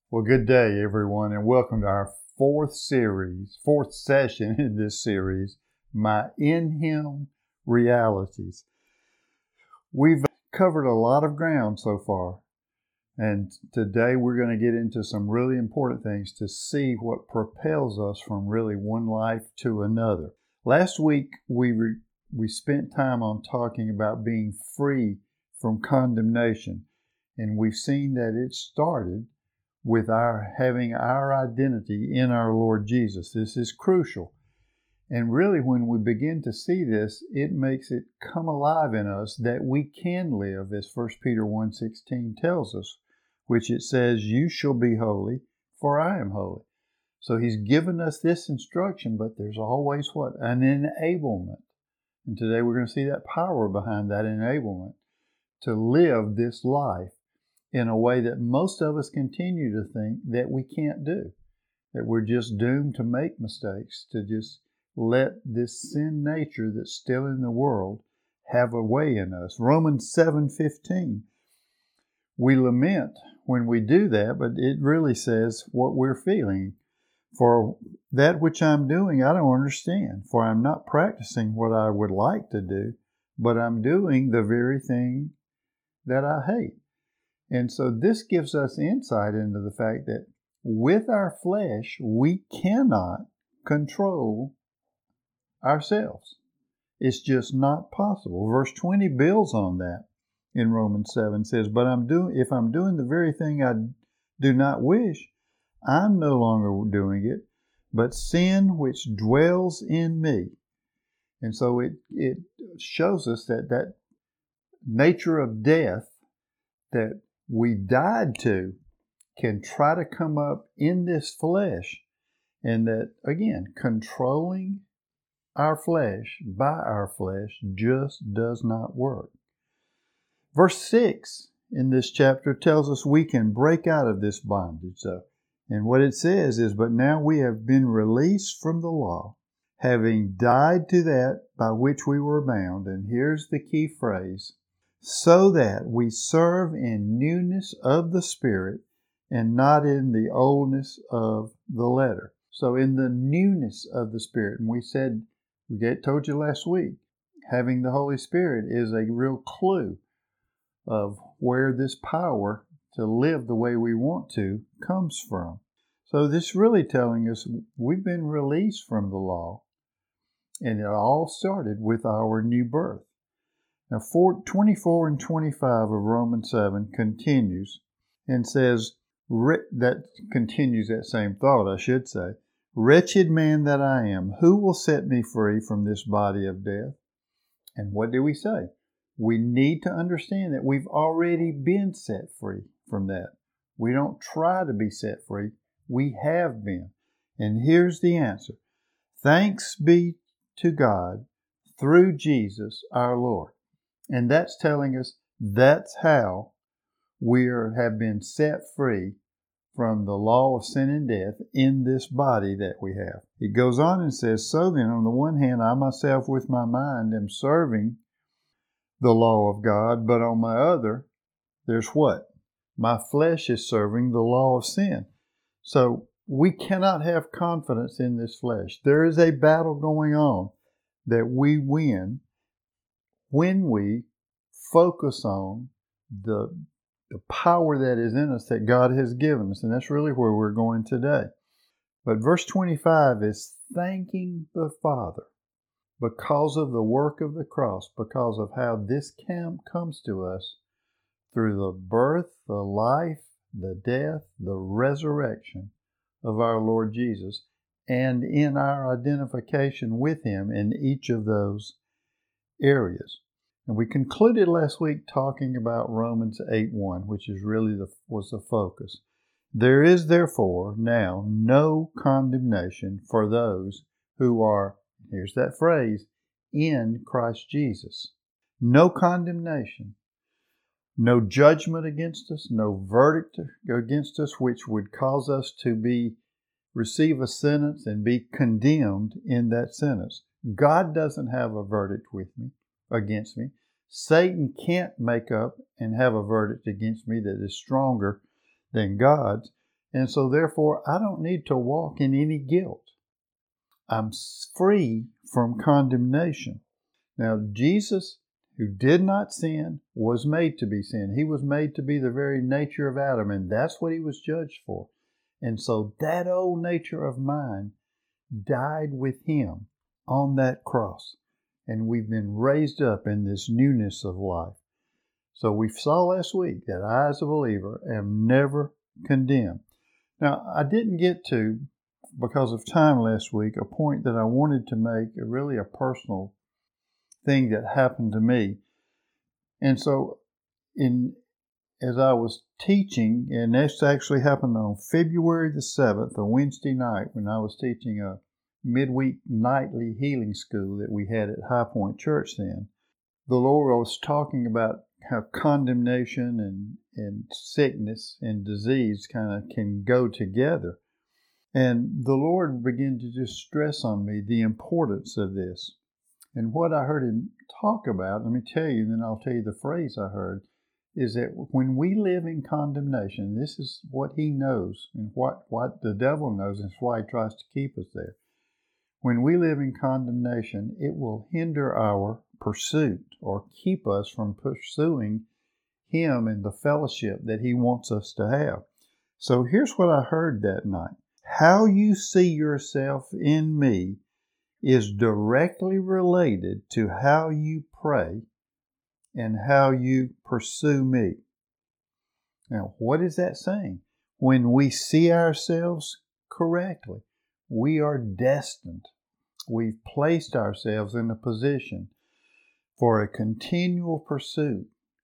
Well, good day, everyone, and welcome to our fourth session in this series, My In Him Realities. We've covered a lot of ground so far, and today we're going to get into some really important things to see what propels us from really one life to another. Last week, we spent time on talking about being free from condemnation, and we've seen that it started with our having our identity in our Lord Jesus. This is crucial. And really, when we begin to see this, it makes it come alive in us that we can live, as 1 Peter 1:16 tells us, which it says, "You shall be holy, for I am holy." So he's given us this instruction, but there's always what? An enablement. And today we're going to see that power behind that enablement to live this life in a way that most of us continue to think that we can't do, that we're just doomed to make mistakes, to just let this sin nature that's still in the world have a way in us. Romans 7:15. We lament when we do that, but it really says what we're feeling. For that which I'm doing, I don't understand, for I'm not practicing what I would like to do, but I'm doing the very thing that I hate. And so this gives us insight into the fact that with our flesh, we cannot control ourselves. It's just not possible. Verse 20 builds on that in Romans 7, says, "But if I'm doing the very thing I do not wish, I'm no longer doing it, but sin which dwells in me." And so it shows us that nature of death that we died to can try to come up in this flesh, and that, again, controlling our flesh by our flesh just does not work. Verse 6 in this chapter tells us we can break out of this bondage, though. And what it says is, "But now we have been released from the law, having died to that by which we were bound." And here's the key phrase: "so that we serve in newness of the Spirit and not in the oldness of the letter." So in the newness of the Spirit, and we told you last week, having the Holy Spirit is a real clue of where this power to live the way we want to comes from. So this really telling us we've been released from the law, and it all started with our new birth. Now, 24 and 25 of Romans 7 continues and says, that continues that same thought, I should say. "Wretched man that I am, who will set me free from this body of death?" And what do we say? We need to understand that we've already been set free from that. We don't try to be set free. We have been. And here's the answer. Thanks be to God through Jesus our Lord. And that's telling us that's how we have been set free from the law of sin and death in this body that we have. It goes on and says, "So then, on the one hand, I myself with my mind am serving the law of God, but on my other, there's what? My flesh is serving the law of sin." So we cannot have confidence in this flesh. There is a battle going on that we win when we focus on the power that is in us that God has given us. And that's really where we're going today. But verse 25 is thanking the Father because of the work of the cross, because of how this comes to us through the birth, the life, the death, the resurrection of our Lord Jesus, and in our identification with Him in each of those areas. And we concluded last week talking about Romans 8:1, which is really was the focus. "There is therefore now no condemnation for those who are," here's that phrase, "in Christ Jesus." No condemnation, no judgment against us, no verdict against us, which would cause us to receive a sentence and be condemned in that sentence. God doesn't have a verdict against me. Satan can't make up and have a verdict against me that is stronger than God's. And so therefore, I don't need to walk in any guilt. I'm free from condemnation. Now, Jesus, who did not sin, was made to be sin. He was made to be the very nature of Adam, and that's what he was judged for. And so that old nature of mine died with him on that cross. And we've been raised up in this newness of life. So we saw last week that I, as a believer, am never condemned. Now, I didn't get to, because of time last week, a point that I wanted to make, really a personal thing that happened to me. And so as I was teaching, and this actually happened on February the 7th, a Wednesday night, when I was teaching a midweek nightly healing school that we had at High Point Church then, the Lord was talking about how condemnation and sickness and disease kind of can go together. And the Lord began to just stress on me the importance of this. And what I heard him talk about, let me tell you, and then I'll tell you the phrase I heard, is that when we live in condemnation, this is what he knows and what the devil knows, and it's why he tries to keep us there. When we live in condemnation, it will hinder our pursuit or keep us from pursuing him and the fellowship that he wants us to have. So here's what I heard that night. How you see yourself in me is directly related to how you pray and how you pursue me. Now, what is that saying? When we see ourselves correctly, we are destined. We've placed ourselves in a position for a continual pursuit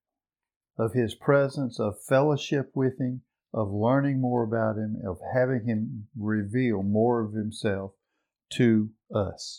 of his presence, of fellowship with him, of learning more about him, of having him reveal more of himself to us.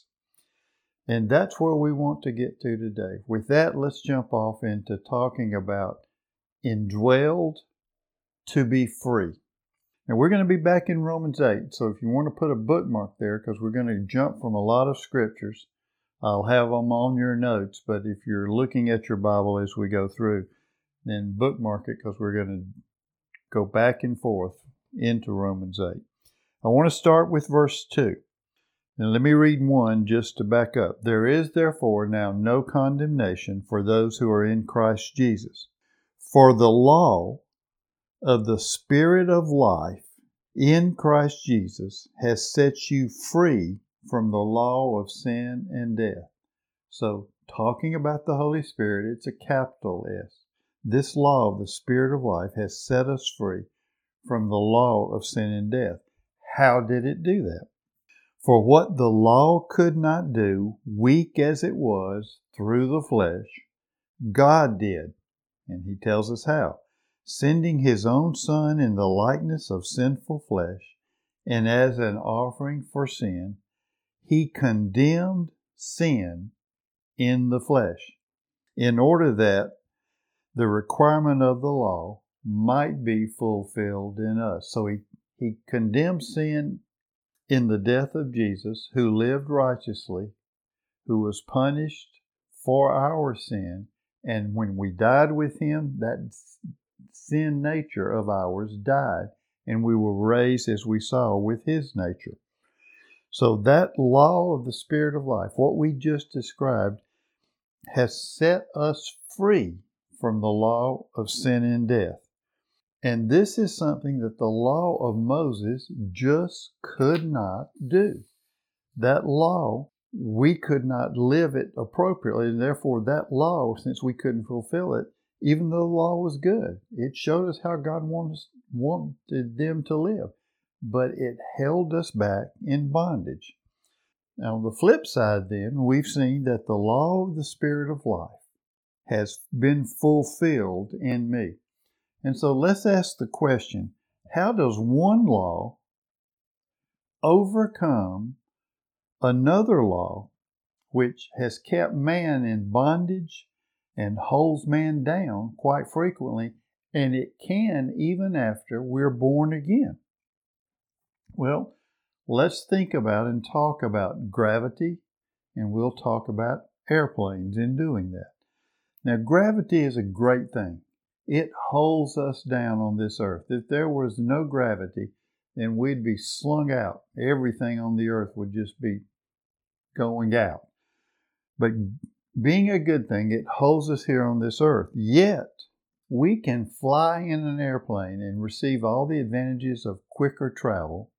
And that's where we want to get to today. With that, let's jump off into talking about indwelled to be free. Now, we're going to be back in Romans 8, so if you want to put a bookmark there, because we're going to jump from a lot of scriptures, I'll have them on your notes, but if you're looking at your Bible as we go through, then bookmark it, because we're going to go back and forth into Romans 8. I want to start with verse 2. Now let me read 1 just to back up. There is therefore now no condemnation for those who are in Christ Jesus. For the law of the Spirit of life in Christ Jesus has set you free from the law of sin and death. So, talking about the Holy Spirit, it's a capital S. This law of the Spirit of life has set us free from the law of sin and death. How did it do that? For what the law could not do, weak as it was through the flesh, God did. And he tells us how. Sending his own Son in the likeness of sinful flesh, and as an offering for sin, he condemned sin in the flesh, in order that the requirement of the law might be fulfilled in us. So he condemned sin in the death of Jesus, who lived righteously, who was punished for our sin, and when we died with him, that sin nature of ours died, and we were raised, as we saw, with his nature. So that law of the Spirit of life, what we just described, has set us free from the law of sin and death. And this is something that the law of Moses just could not do. That law, we could not live it appropriately, and therefore that law, since we couldn't fulfill it, even though the law was good, it showed us how God wanted them to live, but it held us back in bondage. Now, on the flip side then, we've seen that the law of the Spirit of life has been fulfilled in me. And so let's ask the question, how does one law overcome another law which has kept man in bondage and holds man down quite frequently, and it can even after we're born again? Well, let's think about and talk about gravity, and we'll talk about airplanes in doing that. Now, gravity is a great thing. It holds us down on this earth. If there was no gravity, then we'd be slung out. Everything on the earth would just be going out. But being a good thing, it holds us here on this earth. Yet, we can fly in an airplane and receive all the advantages of quicker travel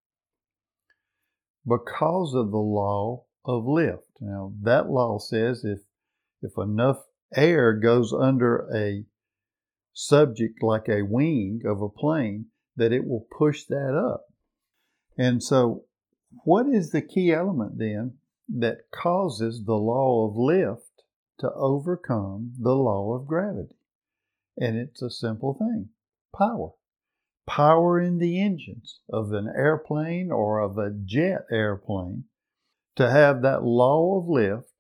because of the law of lift. Now, that law says if enough air goes under a subject like a wing of a plane, that it will push that up. And so, what is the key element then that causes the law of lift to overcome the law of gravity? And it's a simple thing: power. Power in the engines of an airplane or of a jet airplane to have that law of lift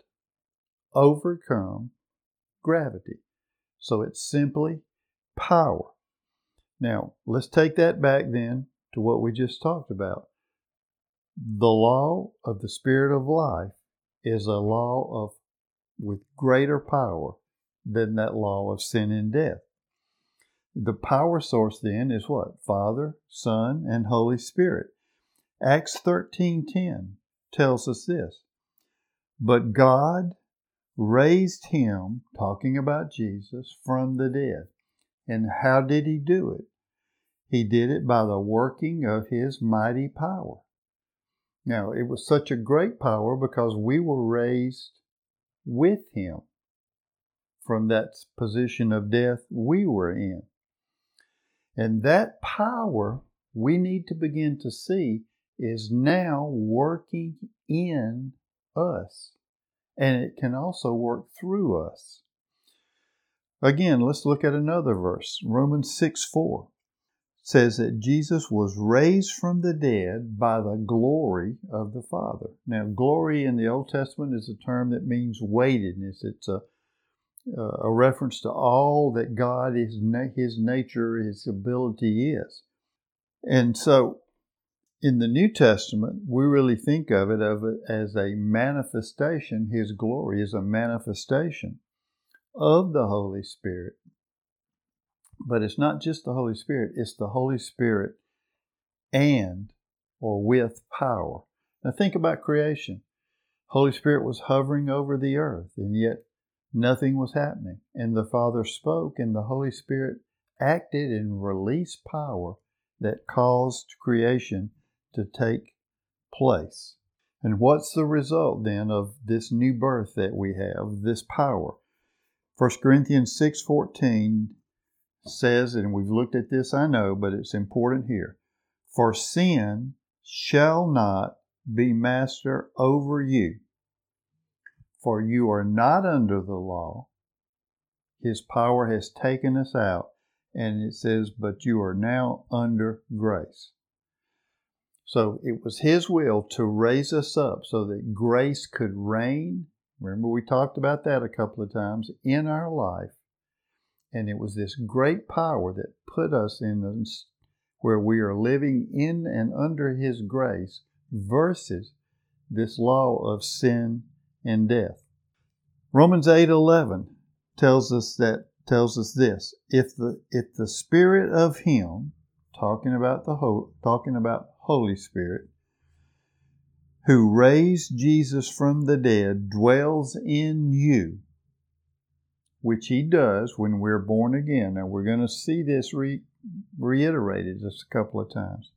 overcome gravity. So it's simply power. Now, let's take that back then to what we just talked about. The law of the Spirit of life is a law with greater power than that law of sin and death. The power source then is what? Father, Son, and Holy Spirit. Acts 13:10 tells us this: but God raised him, talking about Jesus, from the dead. And how did he do it? He did it by the working of his mighty power. Now, it was such a great power because we were raised with him from that position of death we were in. And that power we need to begin to see is now working in us. And it can also work through us. Again, let's look at another verse. Romans 6:4 says that Jesus was raised from the dead by the glory of the Father. Now, glory in the Old Testament is a term that means weightedness. It's a reference to all that God is, his nature, his ability is. And so, in the New Testament, we really think of it as a manifestation. His glory is a manifestation of the Holy Spirit. But it's not just the Holy Spirit, it's the Holy Spirit and or with power. Now think about creation. Holy Spirit was hovering over the earth, and yet nothing was happening. And the Father spoke, and the Holy Spirit acted and released power that caused creation to take place. And what's the result then of this new birth that we have, this power? 1 Corinthians 6:14 says, and we've looked at this, I know, but it's important here: for sin shall not be master over you, for you are not under the law. His power has taken us out, and it says, but you are now under grace. So it was his will to raise us up so that grace could reign. Remember, we talked about that a couple of times in our life. And it was this great power that put us in where we are living in and under his grace versus this law of sin and death. Romans 8:11 tells us this: if the Spirit of him, talking about Holy Spirit, who raised Jesus from the dead, dwells in you, which he does when we're born again. Now, we're going to see this reiterated just a couple of times.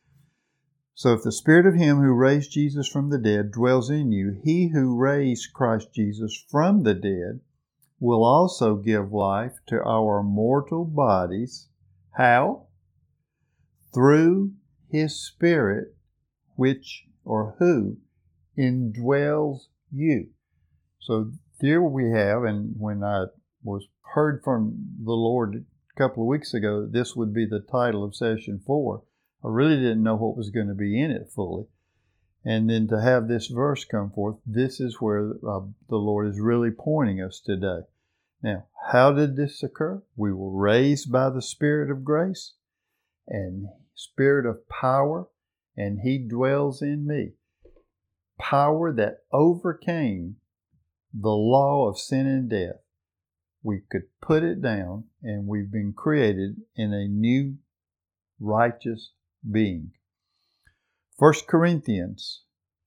So if the Spirit of him who raised Jesus from the dead dwells in you, he who raised Christ Jesus from the dead will also give life to our mortal bodies. How? Through his Spirit, who indwells you. So there we have, and when I was heard from the Lord a couple of weeks ago that this would be the title of session 4, I really didn't know what was going to be in it fully. And then to have this verse come forth, this is where the Lord is really pointing us today. Now, how did this occur? We were raised by the Spirit of grace and Spirit of power, and he dwells in me. Power that overcame the law of sin and death. we could put it down, and we've been created in a new righteous being. 1 Corinthians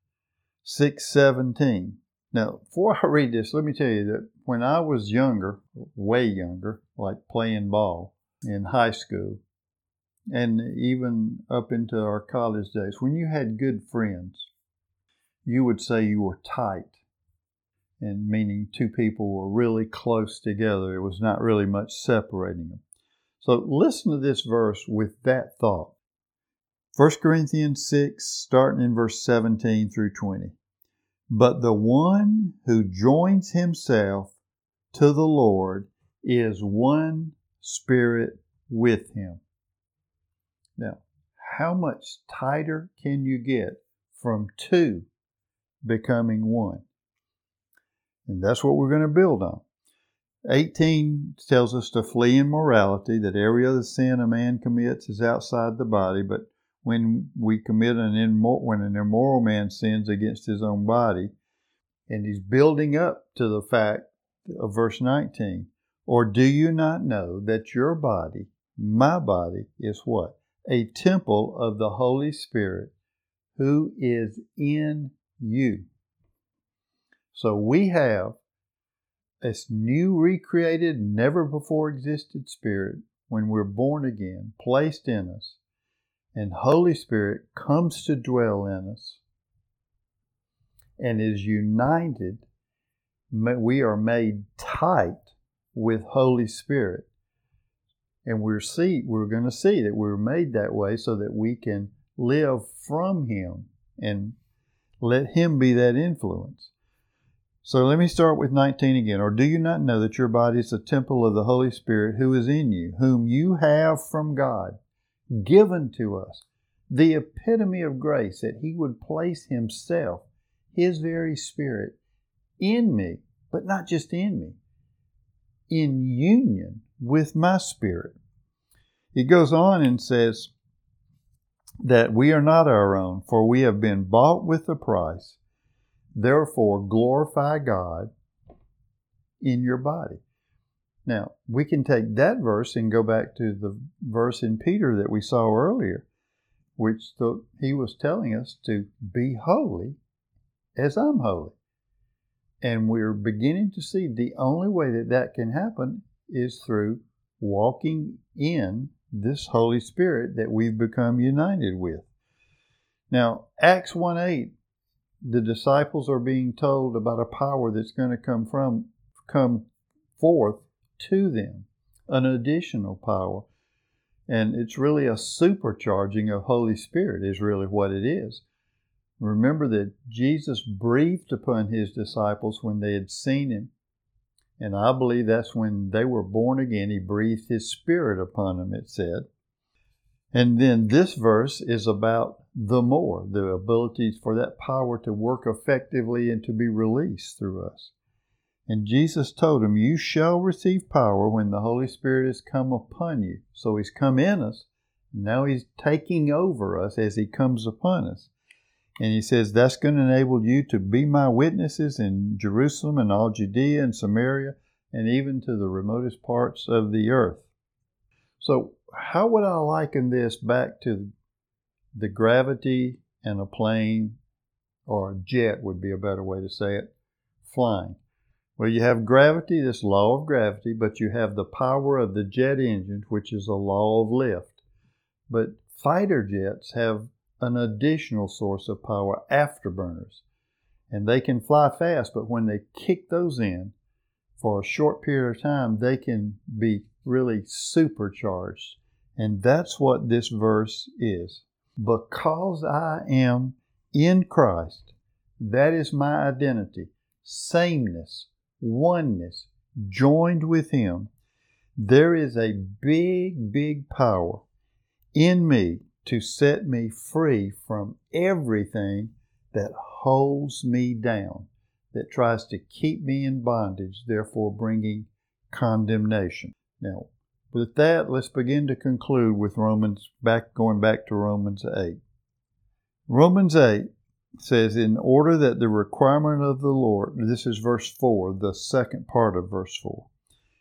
6:17. Now, before I read this, let me tell you that when I was younger, way younger, like playing ball in high school, and even up into our college days, when you had good friends, you would say you were tight, and meaning two people were really close together. There was not really much separating them. So listen to this verse with that thought. 1 Corinthians 6, starting in verse 17 through 20. But the one who joins himself to the Lord is one spirit with him. Now, how much tighter can you get from two becoming one? And that's what we're going to build on. 18 tells us to flee immorality, that every other sin a man commits is outside the body, but when we commit when an immoral man sins against his own body, and he's building up to the fact of verse 19, or do you not know that your body, my body, is what? A temple of the Holy Spirit who is in you. So we have this new recreated, never before existed spirit when we're born again, placed in us. And Holy Spirit comes to dwell in us and is united. We are made tight with Holy Spirit. And we're going to see that we're made that way so that we can live from Him and let Him be that influence. So let me start with 19 again. Or do you not know that your body is a temple of the Holy Spirit who is in you, whom you have from God, given to us? The epitome of grace, that He would place Himself, His very Spirit, in me, but not just in me, in union with my spirit. He goes on and says that we are not our own, for we have been bought with a price. Therefore, glorify God in your body. Now, we can take that verse and go back to the verse in Peter that we saw earlier, which he was telling us to be holy as I'm holy. And we're beginning to see the only way that that can happen is through walking in this Holy Spirit that we've become united with. Now, Acts 1:8, the disciples are being told about a power that's going to come forth to them, an additional power. And it's really a supercharging of Holy Spirit is really what it is. Remember that Jesus breathed upon His disciples when they had seen Him. And I believe that's when they were born again. He breathed His Spirit upon them, it said. And then this verse is about the ability for that power to work effectively and to be released through us. And Jesus told them, you shall receive power when the Holy Spirit has come upon you. So He's come in us. Now He's taking over us as He comes upon us. And He says that's going to enable you to be my witnesses in Jerusalem and all Judea and Samaria and even to the remotest parts of the earth. So how would I liken this back to the gravity and a plane, or a jet would be a better way to say it, flying? Well, you have gravity, this law of gravity, but you have the power of the jet engine, which is a law of lift. But fighter jets have an additional source of power, afterburners. And they can fly fast, but when they kick those in for a short period of time, they can be really supercharged. And that's what this verse is. Because I am in Christ, that is my identity, sameness, oneness, joined with Him. There is a big, big power in me to set me free from everything that holds me down, that tries to keep me in bondage, therefore bringing condemnation. Now, with that, let's begin to conclude with going back to Romans 8. Romans 8 says, in order that the requirement of the Lord, this is verse 4, the second part of verse 4.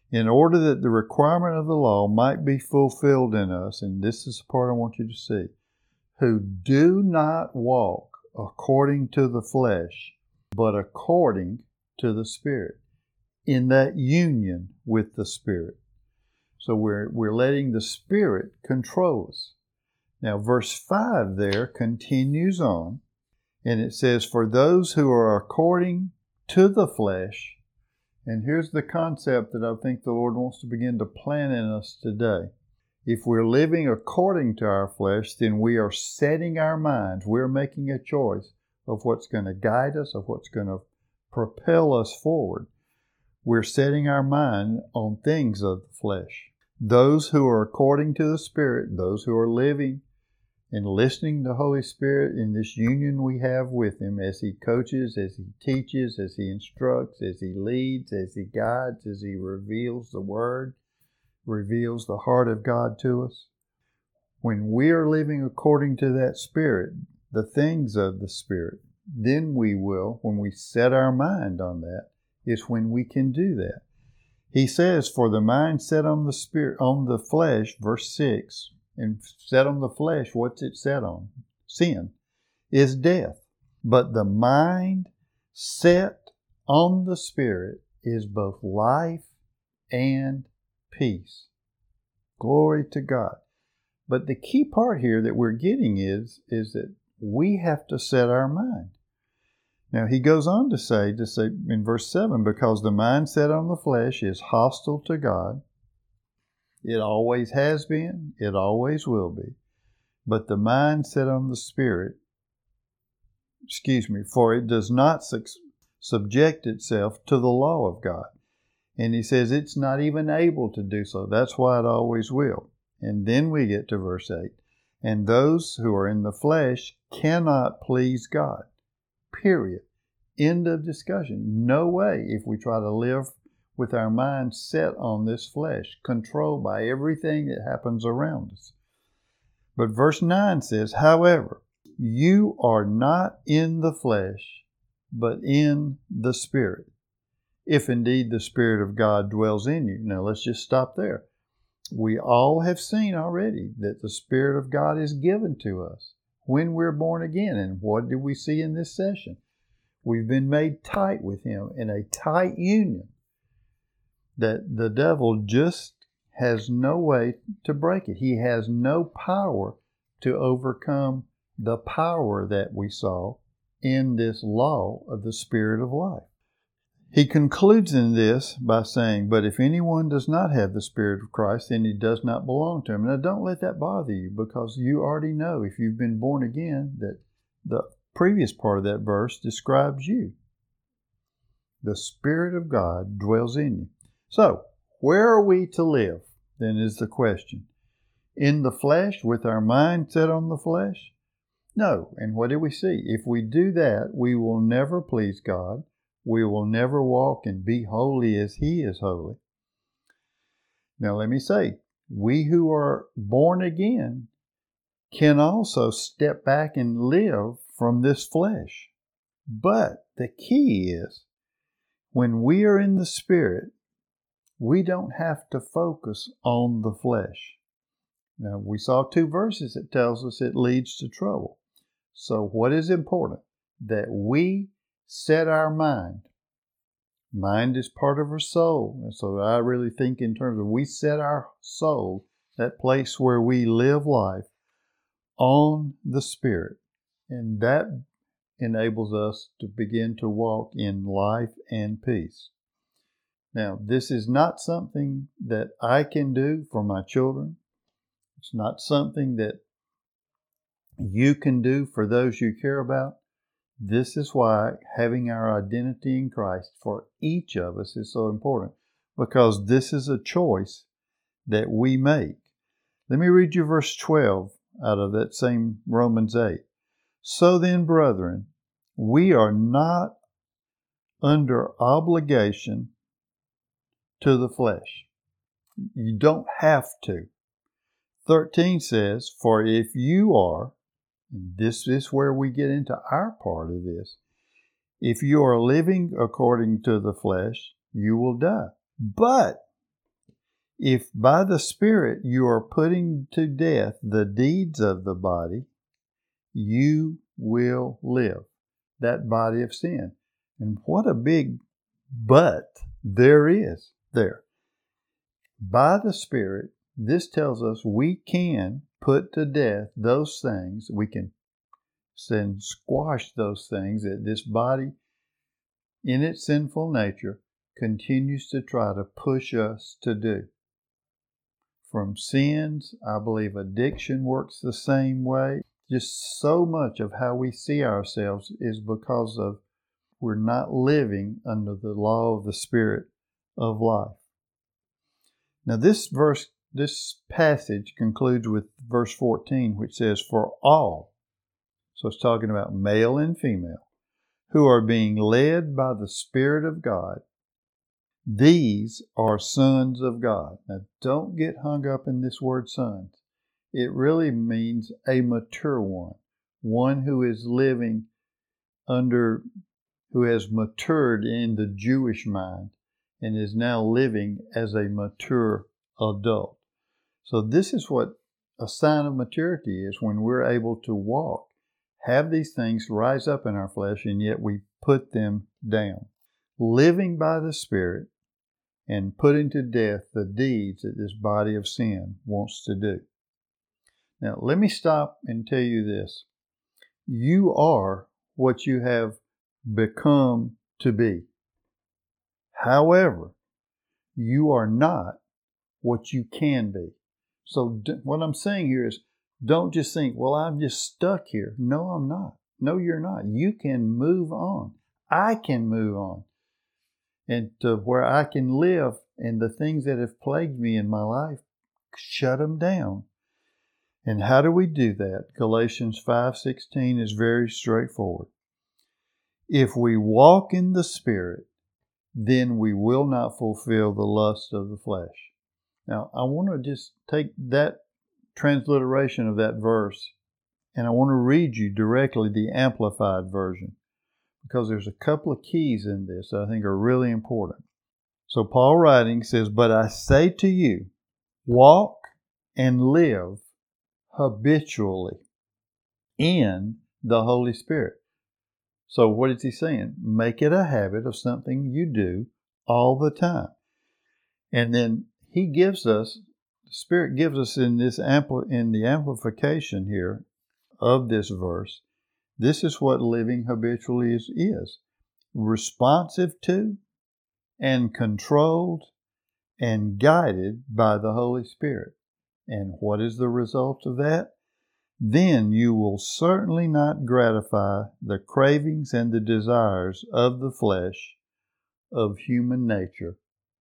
in order that the requirement of the law might be fulfilled in us, and this is the part I want you to see, who do not walk according to the flesh, but according to the Spirit, in that union with the Spirit. So we're letting the Spirit control us. Now, verse 5 there continues on, and it says, for those who are according to the flesh, and here's the concept that I think the Lord wants to begin to plant in us today. If we're living according to our flesh, then we are setting our minds. We're making a choice of what's going to guide us, of what's going to propel us forward. We're setting our mind on things of the flesh. Those who are according to the Spirit, those who are living and listening to the Holy Spirit in this union we have with Him as He coaches, as He teaches, as He instructs, as He leads, as He guides, as He reveals the Word, reveals the heart of God to us. When we are living according to that Spirit, the things of the Spirit, then we will, when we set our mind on that, is when we can do that. He says, for the mind set on the Spirit, on the flesh, verse 6, and set on the flesh, what's it set on? Sin, is death. But the mind set on the Spirit is both life and peace. Glory to God. But the key part here that we're getting is that we have to set our mind. Now, he goes on to say in verse 7, because the mind set on the flesh is hostile to God. It always has been, it always will be. But the mind set on the Spirit, for it does not subject itself to the law of God. And he says it's not even able to do so. That's why it always will. And then we get to verse 8. And those who are in the flesh cannot please God. Period. End of discussion. No way if we try to live with our mind set on this flesh, controlled by everything that happens around us. But verse 9 says, however, you are not in the flesh, but in the Spirit, if indeed the Spirit of God dwells in you. Now let's just stop there. We all have seen already that the Spirit of God is given to us when we're born again. And what did we see in this session? We've been made tight with Him in a tight union that the devil just has no way to break it. He has no power to overcome the power that we saw in this law of the Spirit of life. He concludes in this by saying, but if anyone does not have the Spirit of Christ, then he does not belong to Him. Now don't let that bother you, because you already know, if you've been born again, that the previous part of that verse describes you. The Spirit of God dwells in you. So, where are we to live, then, is the question. In the flesh, with our mind set on the flesh? No. And what do we see? If we do that, we will never please God. We will never walk and be holy as He is holy. Now let me say, we who are born again can also step back and live from this flesh. But the key is, when we are in the Spirit, we don't have to focus on the flesh. Now, we saw 2 verses that tells us it leads to trouble. So what is important? That we set our mind. Mind is part of our soul. And so I really think in terms of we set our soul, that place where we live life, on the Spirit. And that enables us to begin to walk in life and peace. Now, this is not something that I can do for my children. It's not something that you can do for those you care about. This is why having our identity in Christ for each of us is so important, because this is a choice that we make. Let me read you verse 12 out of that same Romans 8. So then, brethren, we are not under obligation to the flesh. You don't have to. 13 says, for if you are, and this is where we get into our part of this, if you are living according to the flesh, you will die. But If by the Spirit you are putting to death the deeds of the body, you will live. That body of sin. And what a big but there is there. By the Spirit, this tells us we can put to death those things. We can squash those things that this body, in its sinful nature, continues to try to push us to do. From sins, I believe addiction works the same way. Just so much of how we see ourselves is because of we're not living under the law of the Spirit of life. Now this passage concludes with verse 14, which says, "For all," so it's talking about male and female, "who are being led by the Spirit of God, these are sons of God." Now don't get hung up in this word sons. It really means a mature one who is living who has matured in the Jewish mind and is now living as a mature adult. So this is what a sign of maturity is, when we're able to walk, have these things rise up in our flesh, and yet we put them down. Living by the Spirit and putting to death the deeds that this body of sin wants to do. Now, let me stop and tell you this. You are what you have become to be. However, you are not what you can be. So what I'm saying here is, don't just think, well, I'm just stuck here. No, I'm not. No, you're not. You can move on. I can move on. And to where I can live, and the things that have plagued me in my life, shut them down. And how do we do that? Galatians 5:16 is very straightforward. If we walk in the Spirit, then we will not fulfill the lust of the flesh. Now, I want to just take that transliteration of that verse, and I want to read you directly the Amplified Version, because there's a couple of keys in this that I think are really important. So Paul writing says, "But I say to you, walk and live habitually in the Holy Spirit." So what is he saying? Make it a habit of something you do all the time. And then he gives us, the Spirit gives us in this in the amplification here of this verse, this is what living habitually is. Responsive to and controlled and guided by the Holy Spirit. And what is the result of that? Then you will certainly not gratify the cravings and the desires of the flesh, of a human nature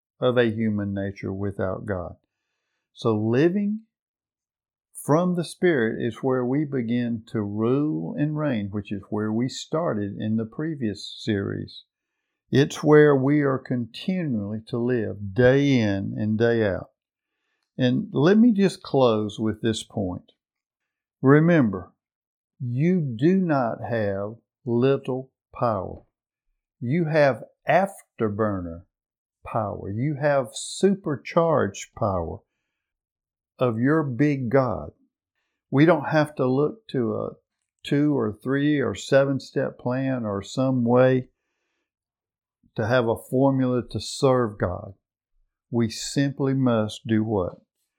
without God. So living from the Spirit is where we begin to rule and reign, which is where we started in the previous series. It's where we are continually to live day in and day out. And let me just close with this point. Remember, you do not have little power. You have afterburner power. You have supercharged power of your big God. We don't have to look to a 2 or 3 or 7-step plan or some way to have a formula to serve God. We simply must do what?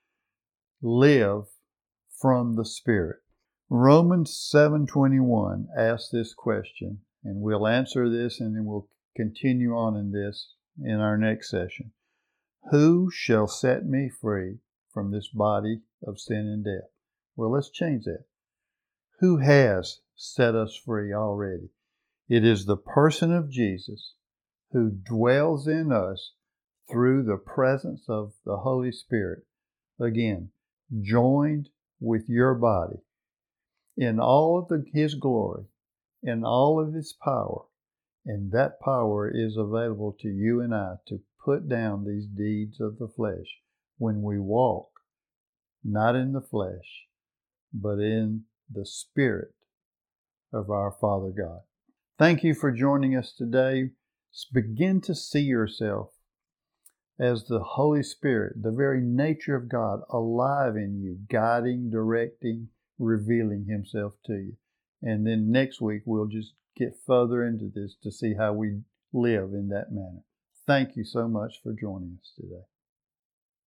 Live from the Spirit. Romans 7:21 asks this question, and we'll answer this and then we'll continue on in this in our next session. Who shall set me free from this body of sin and death? Well, let's change that. Who has set us free already? It is the person of Jesus, who dwells in us through the presence of the Holy Spirit. Again, joined with your body in all of His glory, in all of His power. And that power is available to you and I to put down these deeds of the flesh when we walk, not in the flesh, but in the Spirit of our Father God. Thank you for joining us today. Begin to see yourself as the Holy Spirit, the very nature of God, alive in you, guiding, directing, revealing Himself to you. And then next week, we'll just get further into this to see how we live in that manner. Thank you so much for joining us today.